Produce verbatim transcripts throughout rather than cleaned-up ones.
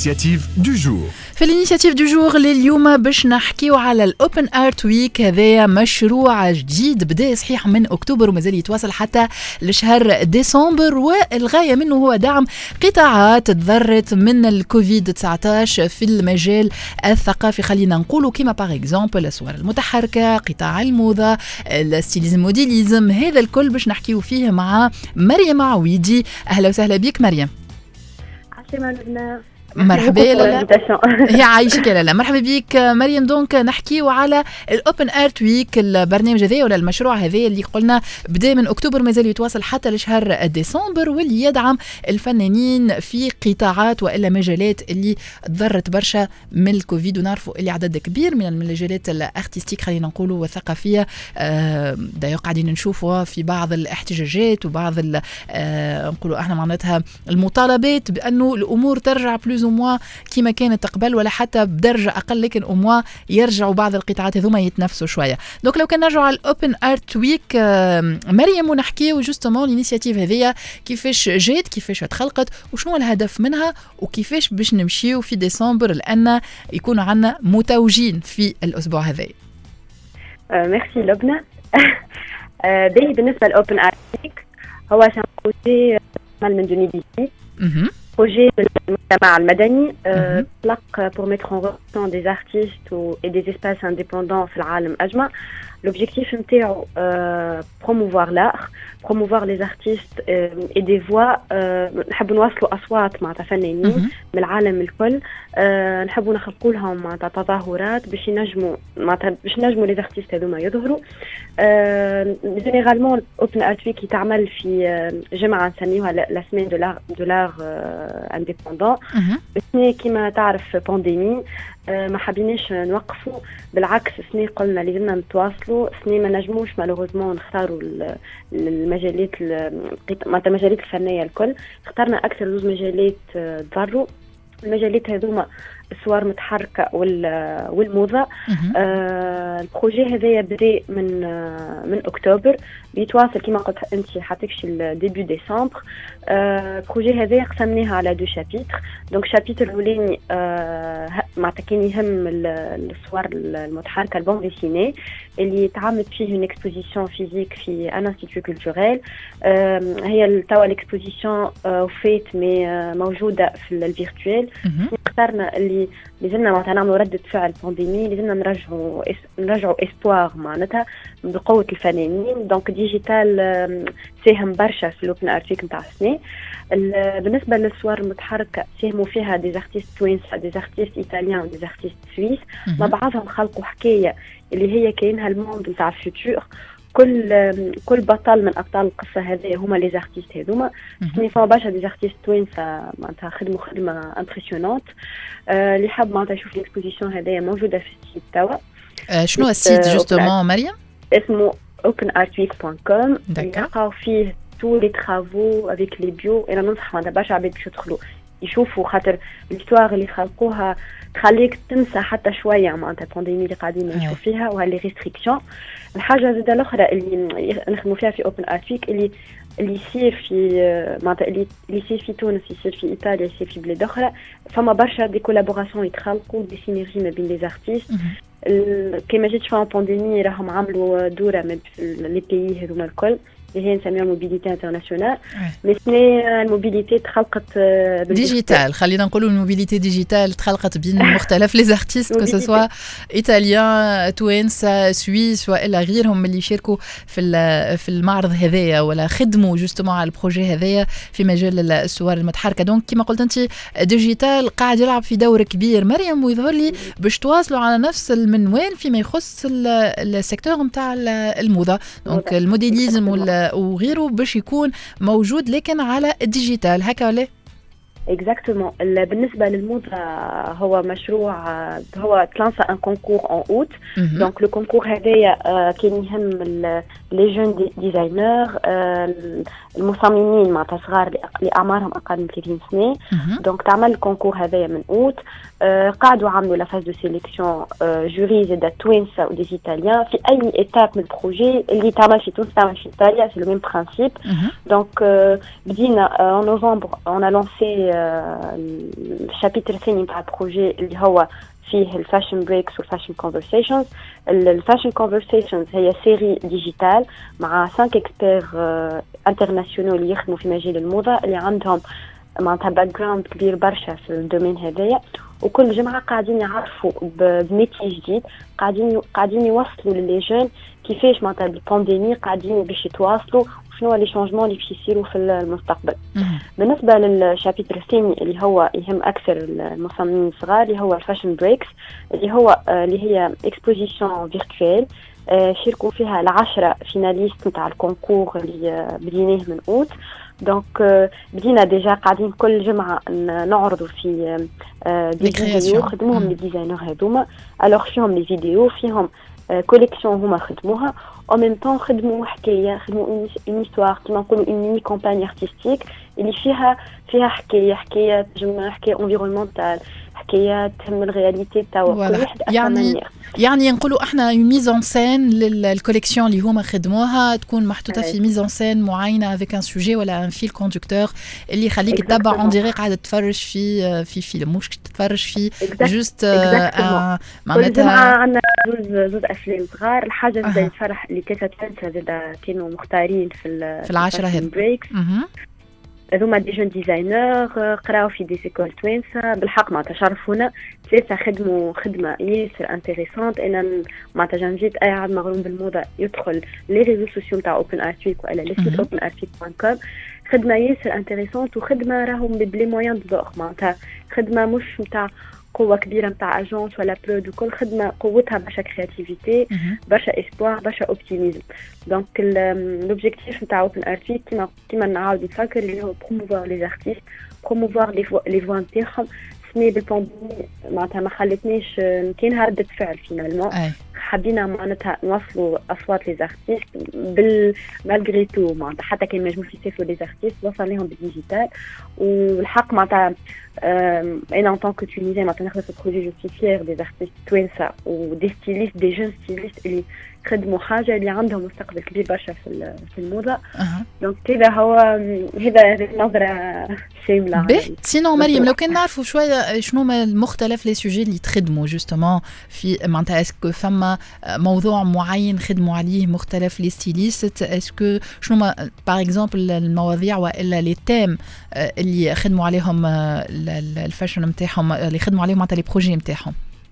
l'initiative du jour. في الانيشيتيف دو جور لليوم باش نحكيو على الاوبن ارت ويك. هذايا مشروع جديد بدا صحيح من اكتوبر ومازال يتواصل حتى لشهر ديسمبر، والغايه منه هو دعم قطاعات تضرت من الكوفيد تسعة عشر في المجال الثقافي. خلينا نقولوا كيما باغ اكزومبل الصور المتحركه، قطاع الموضه، الستيليزم موديليزم، هذا الكل باش نحكيو فيه مع مريم عويدي. اهلا وسهلا بك مريم. عسلامة لبنى. مرحبا لالا. هي عايشك لالا. مرحبا بك مريم. دونك نحكيو على الاوبن ارت ويك، البرنامج هذا ولا المشروع هذا اللي قلنا بدا من اكتوبر مازال يتواصل حتى لشهر ديسمبر، واللي يدعم الفنانين في قطاعات والا مجالات اللي تضرت برشا من الكوفيد. ونعرفوا اللي عدد كبير من المجالات الارتستيك خلينا نقولوا والثقافيه دايوق قاعدين نشوفوا في بعض الاحتجاجات وبعض نقولوا احنا معناتها المطالبات بانه الامور ترجع بلوز موا كيما كانت قبل ولا حتى بدرجه اقل، لكن اموا يرجعوا بعض القطاعات هذوما يتنافسوا شويه. دونك لو كان نرجعوا على الاوبن ارت ويك مريم ونحكيو جوستومون الانيشيتيف هذيا كيفاش جات، كيفاش تخلقت، وشنو الهدف منها، وكيفاش باش نمشيو في ديسمبر لان يكونوا عندنا متوجين في الاسبوع هذا. ميرسي لبنى. باهي بالنسبه للاوبن ارت ويك هو بروجي من ألفين وثمانية عشر، projet de المجتمع المدني طلق pour mettre en relation des artistes et des espaces indépendants في العالم أجمع. L'objectif نتاعو promouvoir l'art, promouvoir les artistes et des voix. نحب نوصلوا أصوات مع فنانين من العالم الكل، نحبوا نخلقوا لهم مع تظاهرات باش ينجموا مع باش ينجموا les artistes هذوما يظهروا. Généralement l'open art week يتعمل في جمعة نسميوها la semaine de l'art de l'art indépendant. سنة كما تعرف بانديمي ما حبيناش نوقفوا، بالعكس سنة قلنا لازمنا نتواصلوا. سنة ما نجموش مالوغوزمون نختاروا المجالات المجالات الفنية الكل، اخترنا أكثر زوج مجالات ضروا. المجالات هذوما الصور متحركة والموضة. آه البروجي هذايا بدأ من آه من أكتوبر، بيتواصل كما قلت أنت حتكشي الديبيو ديسمبر. آه البروجي هذايا قسمناها على دو شابيتر. دونك شابيتر الأولاني آه معناتها كان يهم الصور المتحركة البون ديسيني اللي تعملت فيه اون اكسبوزيسيون فيزيك في ان انستيتيو كولتوريل. آه هي توا الاكسبوزيسيون آه وفات مي آه موجودة في الفيرتوال. اخترنا اللي لازمنا معناتها نعملوا ردة فعل بانديمي، لازمنا نرجعوا نرجعوا اسبوار معناتها بقوة الفنانين. دونك ديجيتال ساهم برشا في الاوبن ارت ويك نتاع السنة. بالنسبة للصور المتحركة ساهموا فيها دي ارتيست توينسا، دي ارتيست ايطاليان ودي ارتيست سويس، مع بعضهم خلقوا حكاية اللي هي كاينها الموند نتاع الفيوتور. كل كل بطل من ابطال القصه هذه هما لي زارتيست هذوما. سني فما برشا دي زارتيست توينسا معناتها خدموا خدمه امبرسيونونت. آه اللي حاب معناتها يشوف الاكسبوزيسيون هذه موجوده في السيت توا. آه شنو السيت جوستومون مريم؟ اسمه open art week dot com. يلقاو فيه تو لي ترافو افيك لي بيو. انا ننصح معناتها برشا عباد باش يدخلوا يشوفوا، خاطر الهيستوار اللي خلقوها تخليك تنسى حتى شويه معناتها البانديمي اللي قاعدين نشوفوا فيها وهاللي ريستريكسيون. الحاجه زاده الاخرى اللي نخدموا فيها في اوبن ارت ويك اللي اللي يصير في معناتها اللي يصير في تونس، يصير في ايطاليا، يصير في بلاد اخرى، فما برشا دي كولابوراسيون يتخلقوا، دي سينيرجي ما بين لي ارتيست. كيما جيت فما بانديمي راهم عملوا دوره من لي بيي هذوما الكل اللي هي نسميها موبيليتي انترناسيونال. مي الموبيليتي تخلقت ديجيتال، خلينا نقولوا الموبيليتي ديجيتال تخلقت بين مختلف لي زارتيست كو سوا ايطاليان، توانسه، سويس والا غيرهم اللي يشاركوا في في المعرض هذايا ولا خدموا جوستومون على البروجي هذايا في مجال الصور المتحركه. دونك كما قلت انت ديجيتال قاعد يلعب في دور كبير مريم، ويظهر لي باش تواصلوا على نفس المنوال فيما يخص السيكتور نتاع الموضه. دونك الموديليزم وغيره باش يكون موجود لكن على الديجيتال هكا ولا؟ اكزاكتومون. بالنسبه للموضه هو مشروع هو تلانسا ان كونكور اون اوت. دونك لو كونكور هذايا كان يهم لي جون ديزاينر المصممين معناتها صغار اللي اعمارهم اقل من ثلاثين سنه. دونك تعمل الكونكور هذايا من اوت. قاعدوا عملوا لا فاز دو سيليكسيون جوري زاد توانسه ودي ايطاليان في اي ايتاب من البروجي اللي تعمل في تونس تعمل في ايطاليا، سي لو ميم برانسيب. دونك بدينا en novembre on a lancé الشابيتر الثاني نتاع البروجي اللي هو فيه الفاشن بريكس والفاشن كونفرسيشنز. الفاشن كونفرسيشنز هي سيري ديجيتال مع خمسة اكسبير انترناسيونال اللي يخدموا في مجال الموضه، اللي عندهم معناتها باك جراوند كبير برشا في الدومين هذايا، وكل جمعه قاعدين يعرفوا بميتي جديد، قاعدين قاعدين يوصلوا للي جون كيفاش معناتها بالبانديمي قاعدين باش يتواصلوا وشنو لي شونجمون اللي باش يصيروا في المستقبل. بالنسبه للشابيتر الثاني اللي هو يهم اكثر المصممين الصغار اللي هو الفاشن بريكس، اللي هو اللي هي اكسبوزيسيون فيرتوال شاركوا فيها العشرة فيناليست نتاع الكونكور اللي بديناه من اوت. دونك بدينا ديجا قاعدين كل جمعه نعرضوا في دي فيديو خدموهم لي ديزاينر هذوما. الوغ فيهم لي فيديو، فيهم كوليكسيون هما خدموها، او ميم طون خدموا حكايه، خدموا اون هيستوار كيما نقولوا اون ميني كامباني ارتستيك اللي فيها فيها حكايه حكايه تجمع حكايه انفيرونمونتال، حكايات تهم الرياليتي تاع كل واحد. يعني يعني نقولوا احنا ميزون سين للكوليكسيون اللي هما خدموها تكون محطوطه في ميزون سين معينه افيك ان سوجي ولا ان فيل كوندكتور اللي يخليك تتبع اون ديري قاعده تتفرج في في فيلم، مش تتفرج في جوست معناتها عندنا زوز زوز افلام صغار. الحاجه اللي زي الفرح اللي كاسه تنسى زاد كانوا مختارين في في العشره هذه هذوما دي جون ديزاينر قراو في دي سيكول توانسه بالحق معناتها شرفونا ثلاثه، خدموا خدمه ياسر انتريسونت. انا معناتها جنجيت اي عاد مغروم بالموضه يدخل لي ريزو سوسيو تاع اوبن ارت ويك ولا لي سيت اوبن ارت ويك دوت كوم، خدمه ياسر انتريسونت وخدمه راهم بلي مويان دور، معناتها خدمه مش نتاع قوه كبيره نتاع اجونس ولا برود، وكل خدمه قوتها برشا كرياتيفيتي برشا اسبوار برشا اوبتيميزم. دونك لوبجيكتيف نتاع اوبن ارت ويك كيما كيما نعاود نفكر اللي هو بروموفوار لي زارتيست، بروموفوار لي فوا نتاعهم. سمي بالبانديمي معناتها ما خلتنيش كاينها ردة فعل فينالمون، حبينا معناتها نوصلوا اصوات لي زارتيست بال مالغري تو، معناتها حتى كان ما ينجموش يسافروا لي زارتيست وصل لهم بالديجيتال. والحق معناتها انا ان طونك تونيزيان معناتها نخدم في البروجي جو سي فيير دي زارتيست توانسه ودي ستيليست دي جون ستيليست اللي خدموا حاجه اللي عندهم مستقبل كبير برشا في في الموضه. أه. دونك كذا هو هذا نظره شامله. به سينو مريم لو كان نعرفوا شويه شنو ما المختلف لي سوجي اللي تخدموا جوستومون في معناتها اسكو فما موضوع معين خدموا عليه مختلف لي ستيليست، اسكو شنو ما باغ اكزومبل المواضيع والا لي تيم اللي خدموا عليهم الفاشن نتاعهم اللي خدموا عليهم معناتها لي بروجي نتاعهم.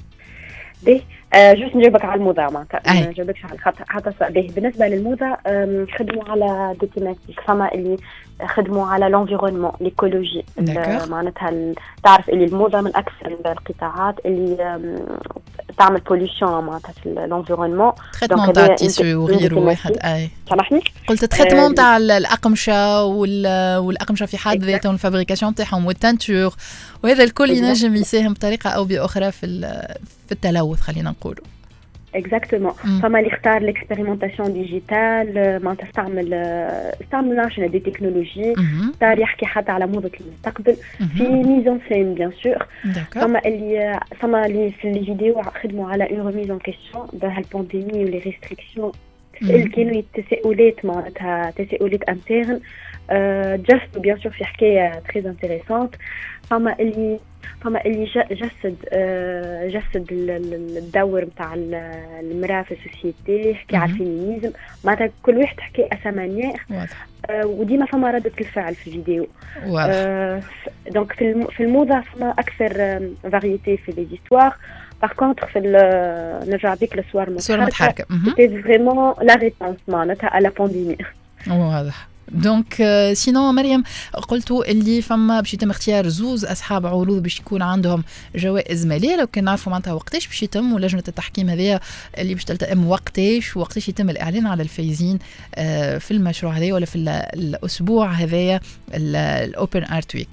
به آه جوست نجاوبك على الموضة معناتها ما نجاوبكش على الخط حتى به. بالنسبة للموضة خدموا على دي تيماتيك، فما اللي خدموا على لونفيرونمون ليكولوجي، معناتها تعرف اللي الموضة من أكثر القطاعات اللي تعمل بوليوشن معناتها في لونفيرونمون. تريتمون تاع التيسيو وغيره واحد. اي سامحني قلت تريتمون تاع الأقمشة والأقمشة في حد ذاتهم الفابريكاسيون تاعهم والتنتور، وهذا الكل ينجم يساهم بطريقة أو بأخرى في في التلوث خلينا نقولوا. اكزاكتومون. فما اللي اختار ليكسبيريمونطاسيون ديجيتال، ما تستعمل استعمل ناشنا دي تكنولوجي، اختار يحكي حتى على موضة المستقبل في ميزون سين بيان سور. فما اللي فما اللي في لي فيديو خدموا على اون ريميز ان كيسيون بهالبانديمي ولي ريستريكسيون، كانوا تساؤلات معناتها تساؤلات انترن جست بيان سور في حكايه تري انتريسونت. فما اللي فما اللي جسد جسد الدور نتاع المراه في السوسيتي، حكي على الفيمينيزم، معناتها كل واحد حكي اسمانيه وديما فما ردة الفعل في الفيديو. دونك في في الموضه فما اكثر فاريتي في لي زيستوار. باغ كونتر في نرجع بيك للصور المتحركه سي فريمون لا ريبونس معناتها على بانديمي. واضح. دونك سينو مريم قلتوا اللي فما باش يتم اختيار زوز اصحاب عروض باش يكون عندهم جوائز ماليه، لو كان نعرفوا معناتها وقتاش باش يتم ولجنه التحكيم هذه اللي باش تلتئم وقتاش وقتاش يتم الاعلان على الفايزين في المشروع هذا ولا في الاسبوع هذايا الاوبن ارت ويك؟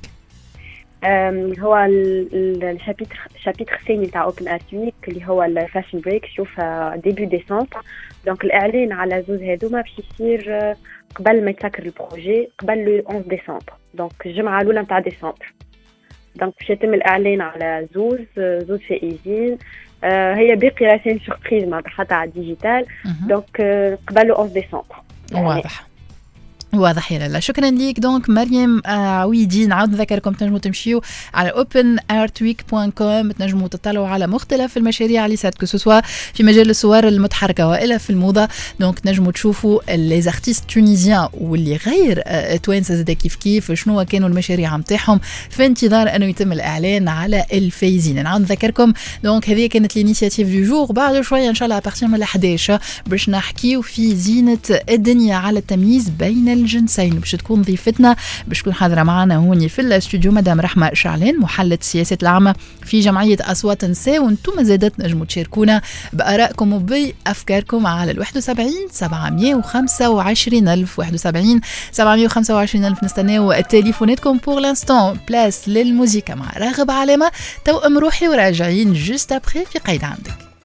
هو الشابيتر الشابيتر الثاني تاع اوبن ارت ويك اللي هو الفاشن بريك شوف ديبي ديسمبر. دونك الاعلان على زوز هذوما باش يصير قبل ما يتسكر البروجي قبل لو أحد عشر ديسمبر، دونك الجمعه الاولى نتاع ديسمبر. دونك باش يتم الاعلان على زوز زوز فائزين. آه هي باقي راسين سوربريز معناتها حتى على الديجيتال. دونك آه قبل لو أحد عشر ديسمبر. واضح واضح يا لالا. شكرا ليك دونك مريم عويدين. نعاود نذكركم تنجموا تمشيو على open art week dot com، تنجموا تطلعوا على مختلف المشاريع اللي صارت كسوسوا في مجال الصور المتحركه والا في الموضه. دونك تنجموا تشوفوا لي زارتيست تونيزيان واللي غير توانسه زاد كيف كيف شنو كانوا المشاريع نتاعهم في انتظار انه يتم الاعلان على الفايزين. نعاود نذكركم دونك هذه كانت الانيشيتيف دو جور. بعد شويه ان شاء الله ابارتير من احد عشر باش نحكيو في زينه الدنيا على التمييز بين الجنسين. باش تكون ضيفتنا باش تكون حاضره معنا هوني في الاستوديو مدام رحمه شعلان محلله السياسات العامه في جمعيه اصوات النساء. وانتم زادت نجموا تشاركونا بارائكم وبافكاركم على الواحد وسبعين سبعمية وخمسة وعشرين ألف واحد وسبعين سبعمية وخمسة وعشرين ألف. نستناو تليفوناتكم بور لانستون. بلاس للموسيقى مع راغب علامه توأم روحي وراجعين جوست ابري في قيد عندك.